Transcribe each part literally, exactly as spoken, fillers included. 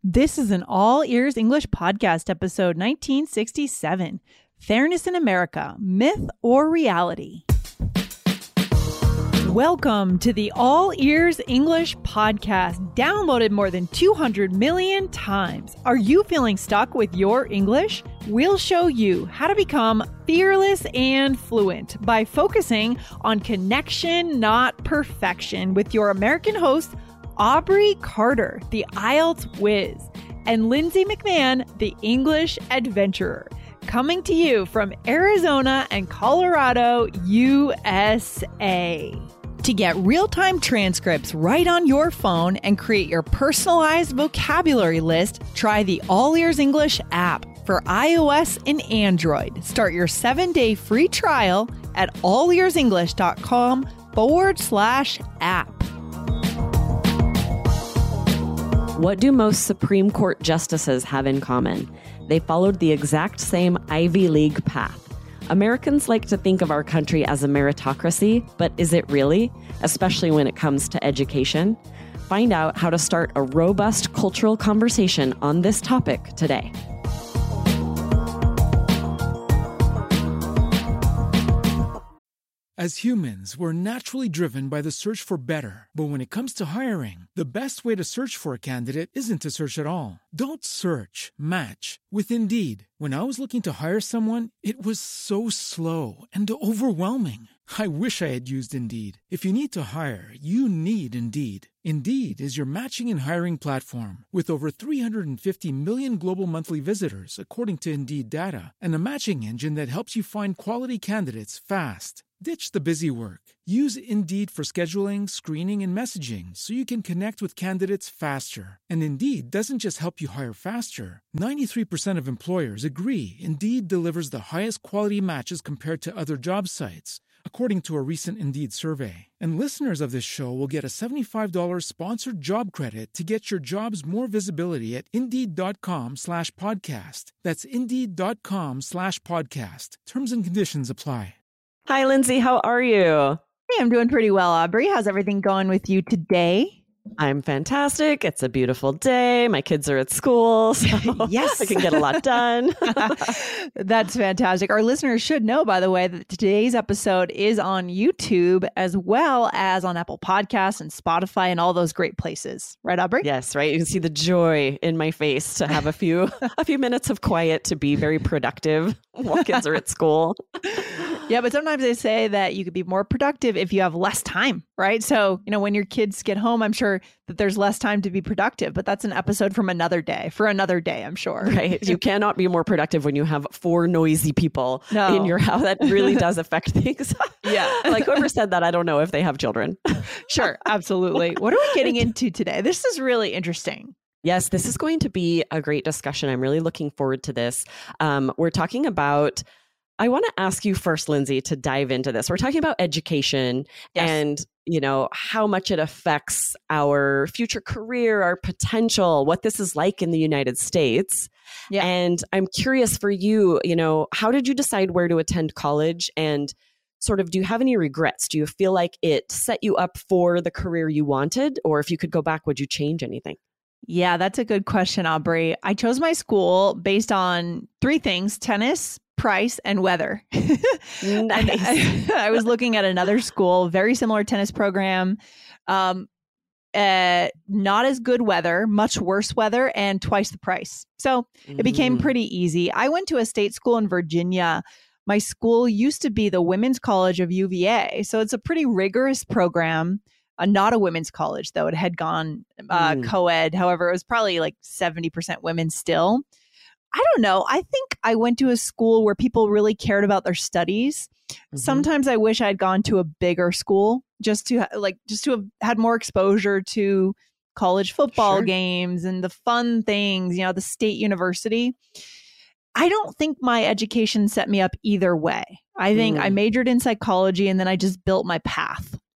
This is an All Ears English Podcast, episode nineteen sixty-seven, Fairness in America, Myth or Reality? Welcome to the All Ears English Podcast, downloaded more than two hundred million times. Are you feeling stuck with your English? We'll show you how to become fearless and fluent by focusing on connection, not perfection, with your American host, Aubrey Carter, the I E L T S whiz, and Lindsay McMahon, the English adventurer, coming to you from Arizona and Colorado, U S A. To get real-time transcripts right on your phone and create your personalized vocabulary list, try the All Ears English app for iOS and Android. Start your seven-day free trial at allearsenglish.com forward slash app. What do most Supreme Court justices have in common? They followed the exact same Ivy League path. Americans like to think of our country as a meritocracy, but is it really? Especially when it comes to education. Find out how to start a robust cultural conversation on this topic today. As humans, we're naturally driven by the search for better. But when it comes to hiring, the best way to search for a candidate isn't to search at all. Don't search, match with Indeed. When I was looking to hire someone, it was so slow and overwhelming. I wish I had used Indeed. If you need to hire, you need Indeed. Indeed is your matching and hiring platform with over three hundred fifty million global monthly visitors, according to Indeed data, and a matching engine that helps you find quality candidates fast. Ditch the busy work. Use Indeed for scheduling, screening, and messaging so you can connect with candidates faster. And Indeed doesn't just help you hire faster. ninety-three percent of employers agree Indeed delivers the highest quality matches compared to other job sites, according to a recent Indeed survey. And listeners of this show will get a seventy-five dollars sponsored job credit to get your jobs more visibility at Indeed.com slash podcast. That's Indeed.com slash podcast. Terms and conditions apply. Hi, Lindsay. How are you? Hey, I'm doing pretty well, Aubrey. How's everything going with you today? I'm fantastic. It's a beautiful day. My kids are at school, so yes, I can get a lot done. That's fantastic. Our listeners should know, by the way, that today's episode is on YouTube as well as on Apple Podcasts and Spotify and all those great places. Right, Aubrey? Yes, right. You can see the joy in my face to have a few a few minutes of quiet to be very productive while kids are at school. Yeah, but sometimes they say that you could be more productive if you have less time, right? So, you know, when your kids get home, I'm sure that there's less time to be productive, but that's an episode from another day, for another day, I'm sure. Right. You cannot be more productive when you have four noisy people no. in your house. That really does affect things. Yeah. Like whoever said that, I don't know if they have children. Sure. Absolutely. What are we getting into today? This is really interesting. Yes, this is going to be a great discussion. I'm really looking forward to this. Um, we're talking about I want to ask you first, Lindsay, to dive into this. We're talking about education yes. and, you know, how much it affects our future career, our potential, what this is like in the United States. Yeah. And I'm curious for you, you know, how did you decide where to attend college? And sort of, do you have any regrets? Do you feel like it set you up for the career you wanted? Or if you could go back, would you change anything? Yeah, that's a good question, Aubrey. I chose my school based on three things: tennis, price, and weather. Nice. I, I was looking at another school, very similar tennis program, um, uh, not as good weather, much worse weather, and twice the price. So it became pretty easy. I went to a state school in Virginia. My school used to be the Women's College of U V A. So it's a pretty rigorous program. Uh, not a women's college, though. It had gone uh, mm. co-ed. However, it was probably like seventy percent women still. I don't know. I think I went to a school where people really cared about their studies. Mm-hmm. Sometimes I wish I'd gone to a bigger school just to like just to have had more exposure to college football sure. games and the fun things, you know, the state university. I don't think my education set me up either way. I think mm. I majored in psychology and then I just built my path.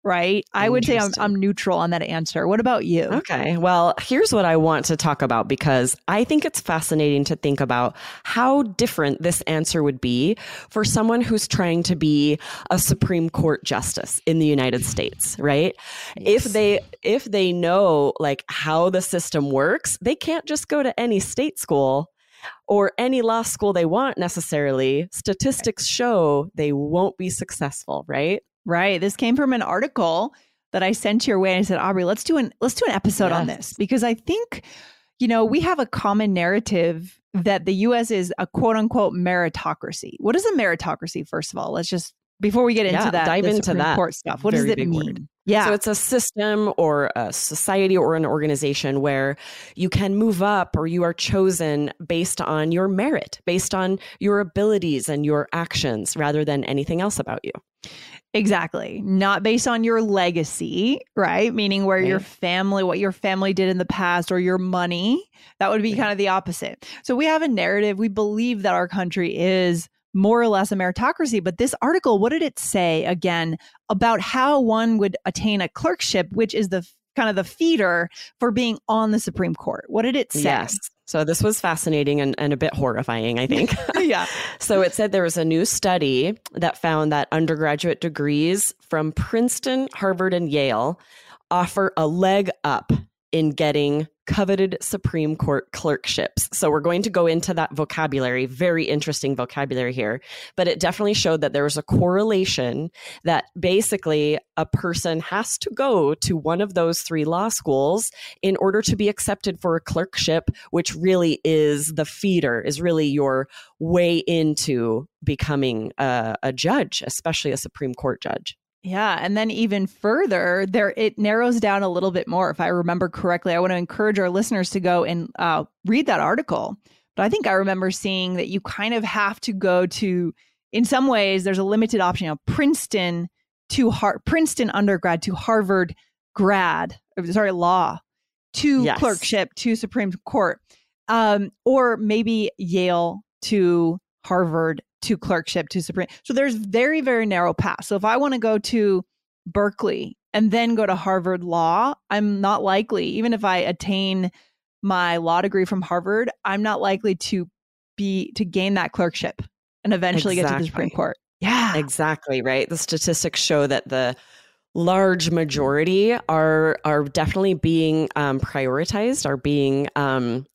right? I would say I'm, I'm neutral on that answer. What about you? Okay. Well, here's what I want to talk about, because I think it's fascinating to think about how different this answer would be for someone who's trying to be a Supreme Court justice in the United States, right? Yes. If they if they know like how the system works, they can't just go to any state school or any law school they want necessarily. Statistics show they won't be successful, right? Right. This came from an article that I sent your way, and I said, Aubrey, let's do an let's do an episode yes. on this, because I think, you know, we have a common narrative that the U S is a quote unquote meritocracy. What is a meritocracy? First of all, let's just before we get into yeah, that, dive into Supreme that Court stuff. What does it mean? Word. Yeah. So it's a system or a society or an organization where you can move up or you are chosen based on your merit, based on your abilities and your actions rather than anything else about you. Exactly. Not based on your legacy, right? Meaning where right. your family, what your family did in the past, or your money. That would be right. kind of the opposite. So we have a narrative. We believe that our country is more or less a meritocracy. But this article, what did it say again about how one would attain a clerkship, which is the kind of the feeder for being on the Supreme Court? What did it say? Yes. So this was fascinating and, and a bit horrifying, I think. yeah. So it said there was a new study that found that undergraduate degrees from Princeton, Harvard, and Yale offer a leg up in getting coveted Supreme Court clerkships. So we're going to go into that vocabulary, very interesting vocabulary here, but it definitely showed that there was a correlation that basically a person has to go to one of those three law schools in order to be accepted for a clerkship, which really is the feeder, is really your way into becoming a, a judge, especially a Supreme Court judge. Yeah. And then even further, there it narrows down a little bit more. If I remember correctly, I want to encourage our listeners to go and uh, read that article. But I think I remember seeing that you kind of have to go to, in some ways, there's a limited option, you know, Princeton to Har- Princeton undergrad to Harvard grad, sorry, law to yes. clerkship to Supreme Court, um, or maybe Yale to Harvard to clerkship to Supreme. So there's very, very narrow paths. So if I want to go to Berkeley and then go to Harvard Law, I'm not likely, even if I attain my law degree from Harvard, I'm not likely to be to gain that clerkship and eventually exactly. get to the Supreme Court. Yeah, exactly. Right. The statistics show that the large majority are are definitely being um, prioritized, are being um,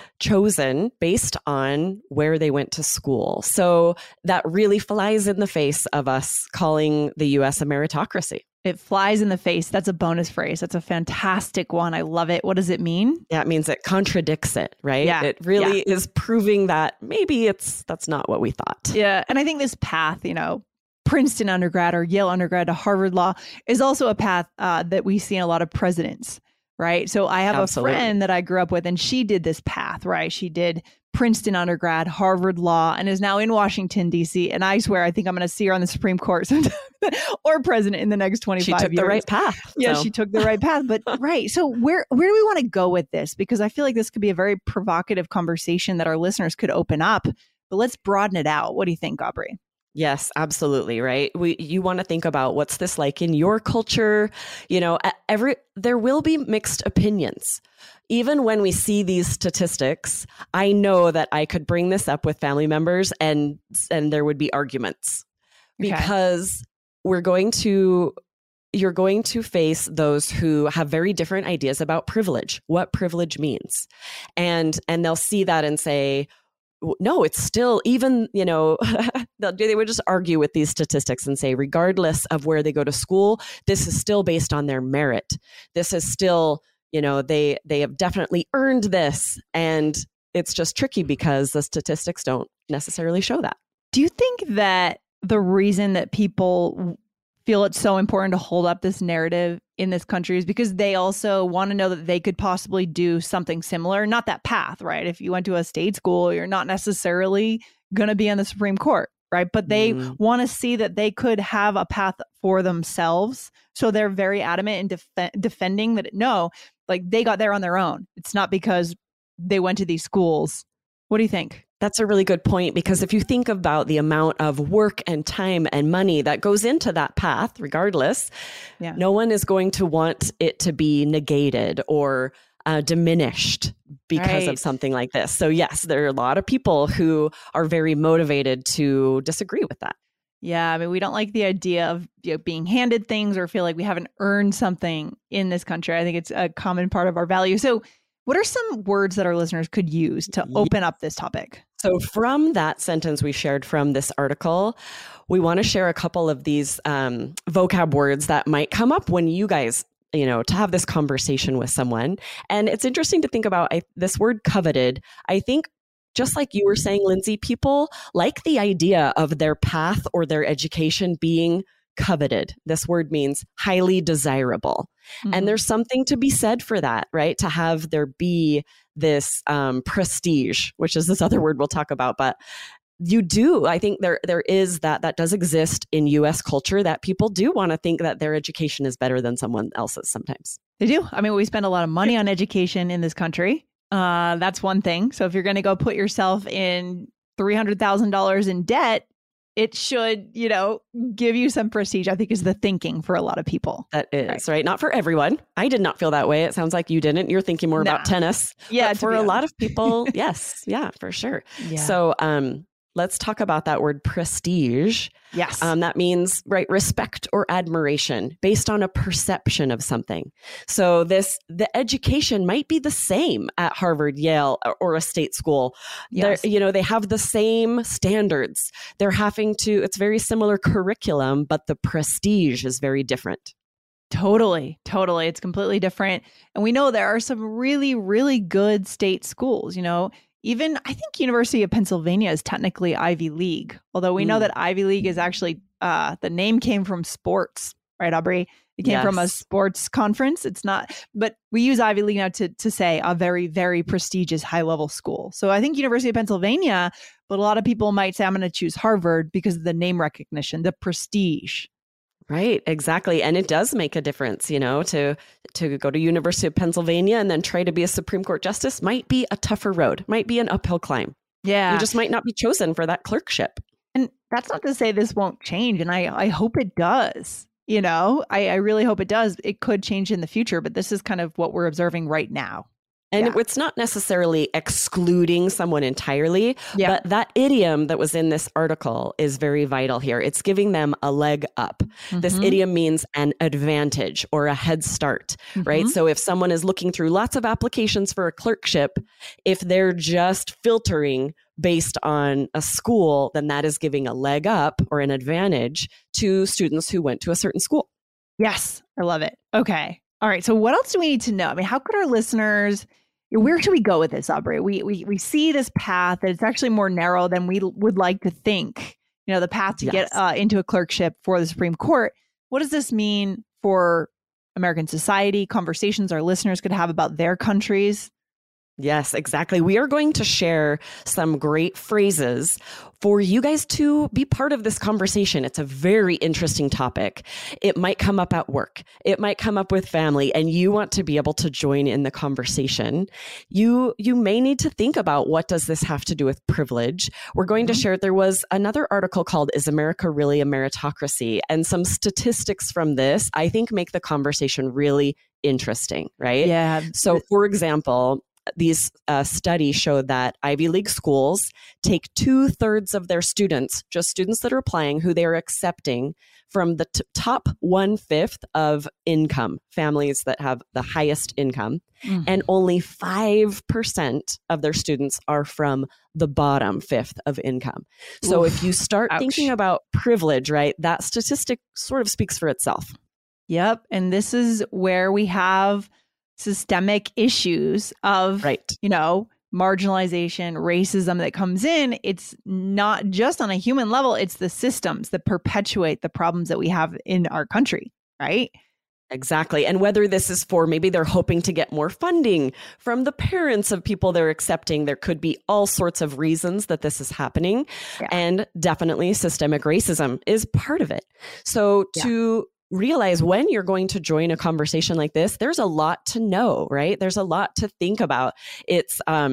chosen based on where they went to school. So that really flies in the face of us calling the U S a meritocracy. It flies in the face. That's a bonus phrase. That's a fantastic one. I love it. What does it mean? Yeah, it means it contradicts it, right? Yeah. It really yeah. is proving that maybe it's that's not what we thought. Yeah. And I think this path, you know, Princeton undergrad or Yale undergrad to Harvard Law is also a path uh, that we see in a lot of presidents, right? So I have Absolutely. a friend that I grew up with, and she did this path, right? She did Princeton undergrad, Harvard Law, and is now in Washington, D C. And I swear, I think I'm going to see her on the Supreme Court sometime, or president in the next twenty-five years. She took years. the right path. Yeah, so. she took the right path. But right. So where, where do we want to go with this? Because I feel like this could be a very provocative conversation that our listeners could open up. But let's broaden it out. What do you think, Aubrey? Yes, absolutely. Right. We, you want to think about what's this like in your culture? You know, every, there will be mixed opinions. Even when we see these statistics, I know that I could bring this up with family members and, and there would be arguments okay. because we're going to, you're going to face those who have very different ideas about privilege, what privilege means. And, and they'll see that and say, no, it's still even, you know, they would just argue with these statistics and say, regardless of where they go to school, this is still based on their merit. This is still, you know, they they have definitely earned this. And it's just tricky because the statistics don't necessarily show that. Do you think that the reason that people feel it's so important to hold up this narrative in this country is because they also want to know that they could possibly do something similar, not that path, right? If you went to a state school, you're not necessarily going to be on the Supreme Court, right? But they mm. want to see that they could have a path for themselves. So they're very adamant in def- defending that, no, like they got there on their own. It's not because they went to these schools. What do you think? That's a really good point, because if you think about the amount of work and time and money that goes into that path, regardless, yeah. no one is going to want it to be negated or uh, diminished because right. of something like this. So yes, there are a lot of people who are very motivated to disagree with that. Yeah, I mean, we don't like the idea of you know, being handed things or feel like we haven't earned something in this country. I think it's a common part of our value. So what are some words that our listeners could use to open up this topic? So from that sentence we shared from this article, we want to share a couple of these um, vocab words that might come up when you guys, you know, to have this conversation with someone. And it's interesting to think about I, this word coveted. I think just like you were saying, Lindsay, people like the idea of their path or their education being coveted. This word means highly desirable. Mm-hmm. And there's something to be said for that, right? To have there be this um, prestige, which is this other word we'll talk about. But you do, I think there there is that, that does exist in U S culture, that people do want to think that their education is better than someone else's sometimes. They do. I mean, we spend a lot of money on education in this country. Uh, that's one thing. So if you're going to go put yourself in three hundred thousand dollars in debt, it should, you know, give you some prestige, I think, is the thinking for a lot of people. That is, right? right? Not for everyone. I did not feel that way. It sounds like you didn't. You're thinking more nah. about tennis. Yeah. But for a honest. lot of people, yes. Yeah, for sure. Yeah. So um, let's talk about that word prestige. Yes. Um, that means, right, respect or admiration based on a perception of something. So this, the education might be the same at Harvard, Yale, or a state school. Yes. They're, you know, they have the same standards. They're having to, it's very similar curriculum, but the prestige is very different. Totally, totally. It's completely different. And we know there are some really, really good state schools, you know. Even, I think University of Pennsylvania is technically Ivy League, although we mm. know that Ivy League is actually, uh, the name came from sports, right, Aubrey? It came yes. from a sports conference. It's not, but we use Ivy League now to to say a very, very prestigious high-level school. So I think University of Pennsylvania, but a lot of people might say, I'm going to choose Harvard because of the name recognition, the prestige. Right, exactly. And it does make a difference, you know, to to go to University of Pennsylvania and then try to be a Supreme Court justice might be a tougher road, might be an uphill climb. Yeah. You just might not be chosen for that clerkship. And that's not to say this won't change. And I, I hope it does. You know, I, I really hope it does. It could change in the future, but this is kind of what we're observing right now. And yeah. it's not necessarily excluding someone entirely, yeah. but that idiom that was in this article is very vital here. It's giving them a leg up. Mm-hmm. This idiom means an advantage or a head start, mm-hmm. right? So if someone is looking through lots of applications for a clerkship, if they're just filtering based on a school, then that is giving a leg up or an advantage to students who went to a certain school. Yes, I love it. Okay. All right. So what else do we need to know? I mean, how could our listeners... Where should we go with this, Aubrey? We we we see this path that it's actually more narrow than we would like to think. You know, the path to yes. get uh, into a clerkship for the Supreme Court. What does this mean for American society, conversations our listeners could have about their countries? Yes, exactly. We are going to share some great phrases for you guys to be part of this conversation. It's a very interesting topic. It might come up at work. It might come up with family, and you want to be able to join in the conversation. You, you may need to think about, what does this have to do with privilege? We're going mm-hmm. to share, there was another article called, Is America Really a Meritocracy? And some statistics from this, I think, make the conversation really interesting, right? Yeah. So for example, these uh, studies showed that Ivy League schools take two thirds of their students, just students that are applying, who they are accepting from the t- top one fifth of income, families that have the highest income, mm. and only five percent of their students are from the bottom fifth of income. So Oof. if you start Ouch. thinking about privilege, right, that statistic sort of speaks for itself. Yep. And this is where we have systemic issues of, right. you know, marginalization, racism that comes in. It's not just on a human level. It's the systems that perpetuate the problems that we have in our country, right? Exactly. And whether this is for, maybe they're hoping to get more funding from the parents of people they're accepting, there could be all sorts of reasons that this is happening. Yeah. And definitely systemic racism is part of it. So yeah. to realize when you're going to join a conversation like this, there's a lot to know, right? There's a lot to think about. It's, um,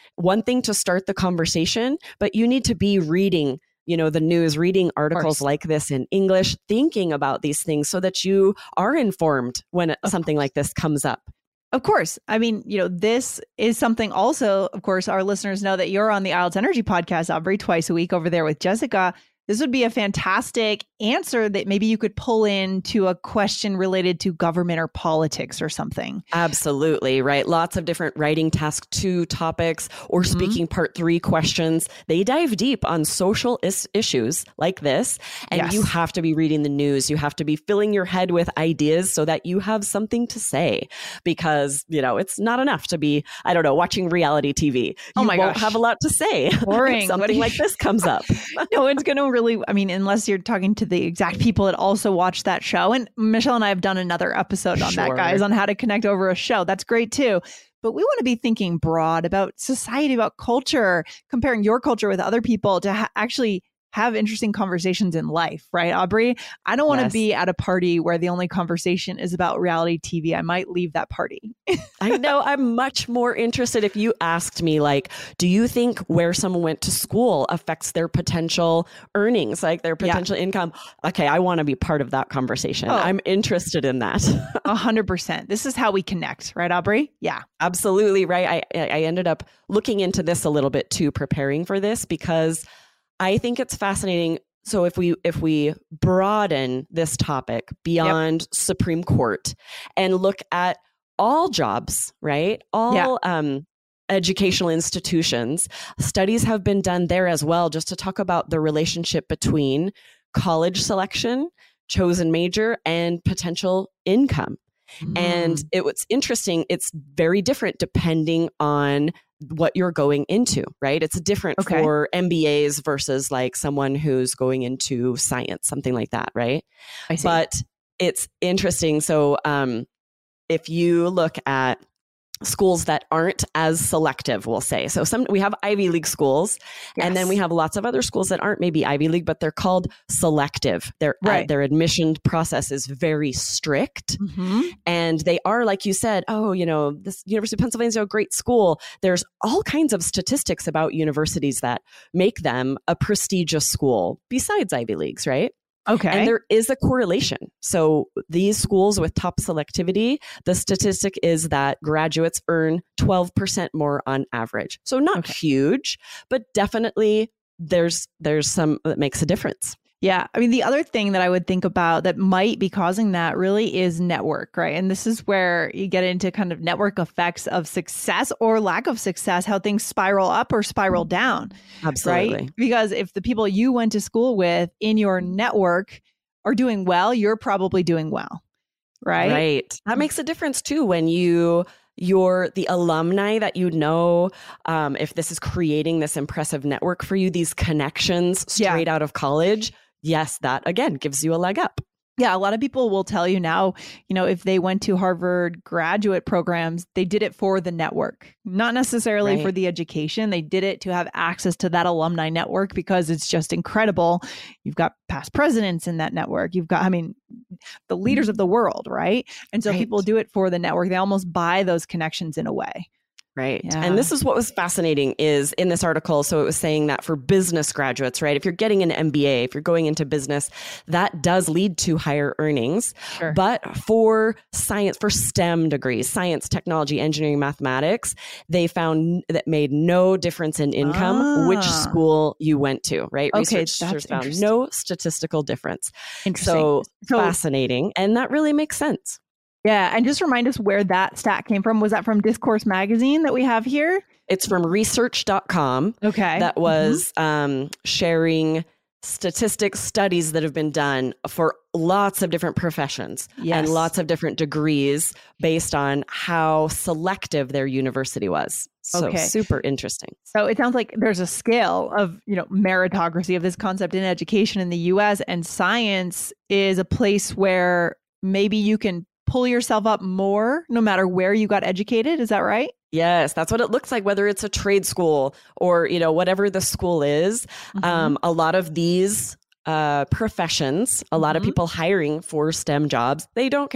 one thing to start the conversation, but you need to be reading, you know, the news, reading articles like this in English, thinking about these things so that you are informed when something like this comes up. Of course. I mean, you know, this is something also, of course, our listeners know that you're on the I E L T S Energy podcast, Aubrey, twice a week over there with Jessica. This would be a fantastic answer that maybe you could pull into a question related to government or politics or something. Absolutely, right? Lots of different writing task two topics or speaking mm-hmm. part three questions. They dive deep on social is- issues like this. And yes. you have to be reading the news. You have to be filling your head with ideas so that you have something to say, because, you know, it's not enough to be, I don't know, watching reality T V. You oh my won't gosh. have a lot to say. Boring. Something like this comes up. No one's going to really, I mean, unless you're talking to the exact people that also watch that show. And Michelle and I have done another episode on sure. that, guys, on how to connect over a show. That's great too. But we want to be thinking broad about society, about culture, comparing your culture with other people to ha- actually have interesting conversations in life, right, Aubrey? I don't want to yes. be at a party where the only conversation is about reality T V. I might leave that party. I know. I'm much more interested if you asked me, like, do you think where someone went to school affects their potential earnings, like their potential yeah. income? Okay, I want to be part of that conversation. Oh. I'm interested in that. A hundred percent. This is how we connect, right, Aubrey? Yeah, absolutely. Right. I, I ended up looking into this a little bit too, preparing for this, because I think it's fascinating. So if we if we broaden this topic beyond yep. Supreme Court and look at all jobs, right? All yeah. um, educational institutions, studies have been done there as well, just to talk about the relationship between college selection, chosen major, and potential income. Mm. And it was interesting. It's very different depending on what you're going into, right? It's different okay. for M B As versus like someone who's going into science, something like that, right? I see. But it's interesting. So um, if you look at schools that aren't as selective, we'll say. So some we have Ivy League schools, yes. and then we have lots of other schools that aren't maybe Ivy League, but they're called selective. Their right. uh, their admission process is very strict, mm-hmm. and they are, like you said, oh, you know, this University of Pennsylvania is a great school. There's all kinds of statistics about universities that make them a prestigious school besides Ivy Leagues, right? Okay. And there is a correlation. So these schools with top selectivity, the statistic is that graduates earn twelve percent more on average. So not okay. huge, but definitely there's there's some that makes a difference. Yeah. I mean, the other thing that I would think about that might be causing that really is network, right? And this is where you get into kind of network effects of success or lack of success, how things spiral up or spiral down. Absolutely. Right? Because if the people you went to school with in your network are doing well, you're probably doing well, right? Right. That makes a difference too when you... You're the alumni that you know, um, if this is creating this impressive network for you, these connections straight yeah. out of college, yes, that again gives you a leg up. Yeah, a lot of people will tell you now, you know, if they went to Harvard graduate programs, they did it for the network, not necessarily right. for the education. They did it to have access to that alumni network because it's just incredible. You've got past presidents in that network. You've got, I mean, the leaders of the world, right? And so right. people do it for the network. They almost buy those connections in a way. Right. Yeah. And this is what was fascinating is in this article. So it was saying that for business graduates, right, if you're getting an M B A, if you're going into business, that does lead to higher earnings. Sure. But for science, for STEM degrees, science, technology, engineering, mathematics, they found that made no difference in income, ah. which school you went to, right? Okay, Researchers that's found no statistical difference. Interesting. So, so fascinating. And that really makes sense. Yeah. And just remind us where that stat came from. Was that from Discourse Magazine that we have here? It's from research dot com. Okay. That was mm-hmm. um, sharing statistics, studies that have been done for lots of different professions yes. and lots of different degrees based on how selective their university was. So okay. super interesting. So it sounds like there's a scale of, you know, meritocracy of this concept in education in the U S, and science is a place where maybe you can pull yourself up more no matter where you got educated. Is that right? Yes, that's what it looks like, whether it's a trade school or, you know, whatever the school is. Mm-hmm. Um, a lot of these uh, professions, a lot mm-hmm. of people hiring for STEM jobs, they don't care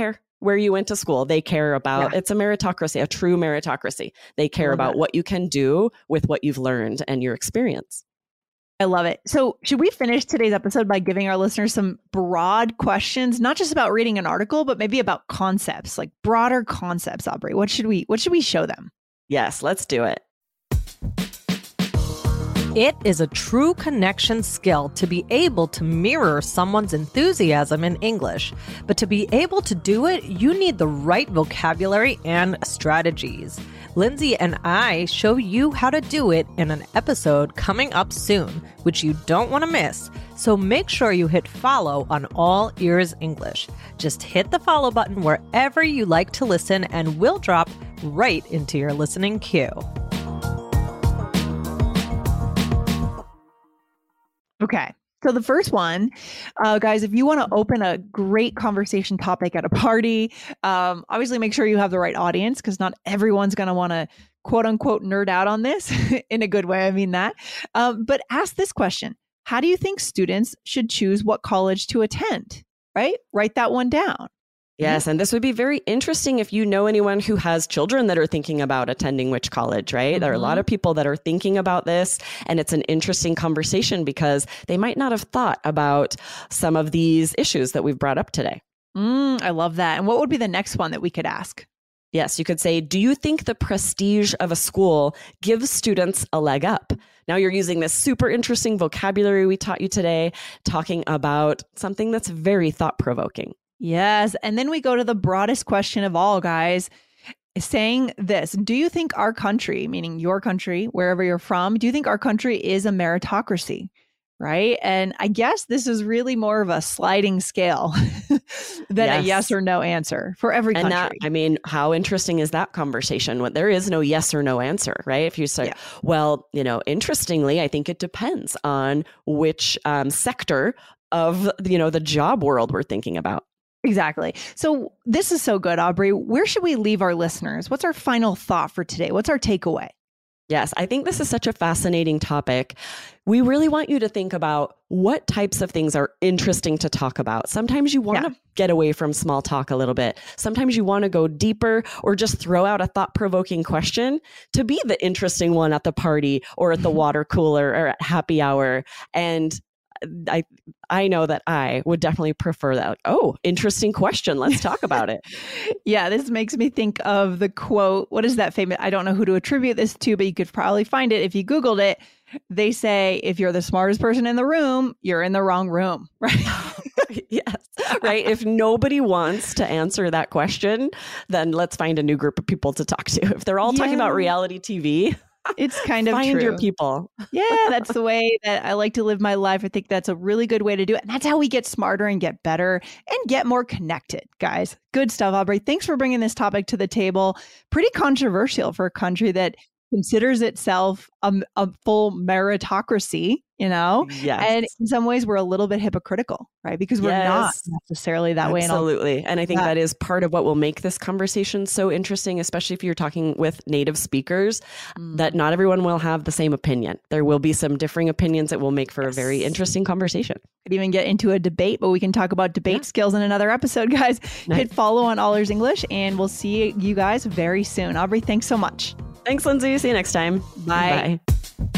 where you went to school. They care about, yeah. it's a meritocracy, a true meritocracy. They care about that. What you can do with what you've learned and your experience. I love it. So should we finish today's episode by giving our listeners some broad questions, not just about reading an article, but maybe about concepts, like broader concepts, Aubrey? What should we, what should we show them? Yes, let's do it. It is a true connection skill to be able to mirror someone's enthusiasm in English. But to be able to do it, you need the right vocabulary and strategies. Lindsay and I show you how to do it in an episode coming up soon, which you don't want to miss. So make sure you hit follow on All Ears English. Just hit the follow button wherever you like to listen, and we'll drop right into your listening queue. Okay. So the first one, uh, guys, if you want to open a great conversation topic at a party, um, obviously make sure you have the right audience, because not everyone's going to want to quote unquote nerd out on this in a good way. I mean that. Um, but ask this question. How do you think students should choose what college to attend? Right? Write that one down. Yes. And this would be very interesting if you know anyone who has children that are thinking about attending which college, right? Mm-hmm. There are a lot of people that are thinking about this, and it's an interesting conversation because they might not have thought about some of these issues that we've brought up today. Mm, I love that. And what would be the next one that we could ask? Yes, you could say, do you think the prestige of a school gives students a leg up? Now you're using this super interesting vocabulary we taught you today, talking about something that's very thought-provoking. Yes. And then we go to the broadest question of all, guys, saying this. Do you think our country, meaning your country, wherever you're from, do you think our country is a meritocracy? Right? And I guess this is really more of a sliding scale than yes. a yes or no answer for every and country. That, I mean, how interesting is that conversation when there is no yes or no answer, right? If you say, yeah. well, you know, interestingly, I think it depends on which um, sector of, you know, the job world we're thinking about. Exactly. So this is so good, Aubrey. Where should we leave our listeners? What's our final thought for today? What's our takeaway? Yes, I think this is such a fascinating topic. We really want you to think about what types of things are interesting to talk about. Sometimes you want yeah. to get away from small talk a little bit. Sometimes you want to go deeper or just throw out a thought-provoking question to be the interesting one at the party or at the water cooler or at happy hour. And I I know that I would definitely prefer that. Like, oh, interesting question. Let's talk about it. Yeah, this makes me think of the quote. What is that famous? I don't know who to attribute this to, but you could probably find it if you Googled it. They say, if you're the smartest person in the room, you're in the wrong room, right? Yes, right. If nobody wants to answer that question, then let's find a new group of people to talk to. If they're all yeah. talking about reality T V, it's kind of find true. your people. Yeah, that's the way that I like to live my life. I think that's a really good way to do it. And that's how we get smarter and get better and get more connected, guys. Good stuff, Aubrey. Thanks for bringing this topic to the table. Pretty controversial for a country that considers itself a, a full meritocracy, you know? Yes. And in some ways, we're a little bit hypocritical, right? Because we're yes. not necessarily that Absolutely. way. Absolutely. And I think yeah. that is part of what will make this conversation so interesting, especially if you're talking with native speakers, mm. that not everyone will have the same opinion. There will be some differing opinions that will make for yes. a very interesting conversation. Could even get into a debate, but we can talk about debate yeah. skills in another episode, guys. Nice. Hit follow on All Ears English, and we'll see you guys very soon. Aubrey, thanks so much. Thanks, Lindsay. See you next time. Bye. Bye.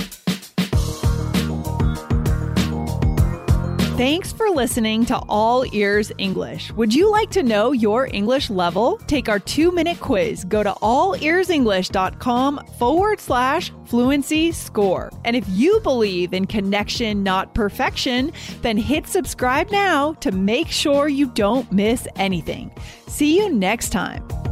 Thanks for listening to All Ears English. Would you like to know your English level? Take our two-minute quiz. Go to allearsenglish.com forward slash fluency score. And if you believe in connection, not perfection, then hit subscribe now to make sure you don't miss anything. See you next time.